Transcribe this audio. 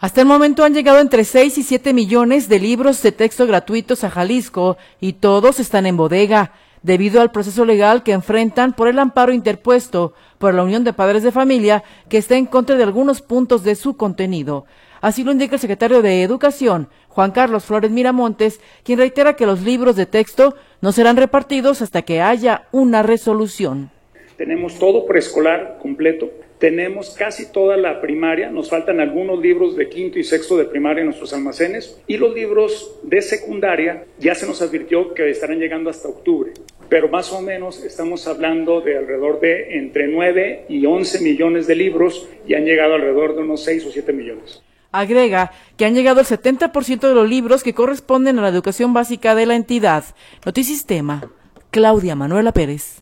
Hasta el momento han llegado entre 6 y 7 millones de libros de texto gratuitos a Jalisco y todos están en bodega, debido al proceso legal que enfrentan por el amparo interpuesto por la Unión de Padres de Familia, que está en contra de algunos puntos de su contenido. Así lo indica el secretario de Educación, Juan Carlos Flores Miramontes, quien reitera que los libros de texto no serán repartidos hasta que haya una resolución. Tenemos todo preescolar completo, tenemos casi toda la primaria, nos faltan algunos libros de quinto y sexto de primaria en nuestros almacenes, y los libros de secundaria ya se nos advirtió que estarán llegando hasta octubre, pero más o menos estamos hablando de alrededor de entre 9 y 11 millones de libros y han llegado alrededor de unos 6 o 7 millones. Agrega que han llegado el 70% de los libros que corresponden a la educación básica de la entidad. Notisistema, Claudia Manuela Pérez.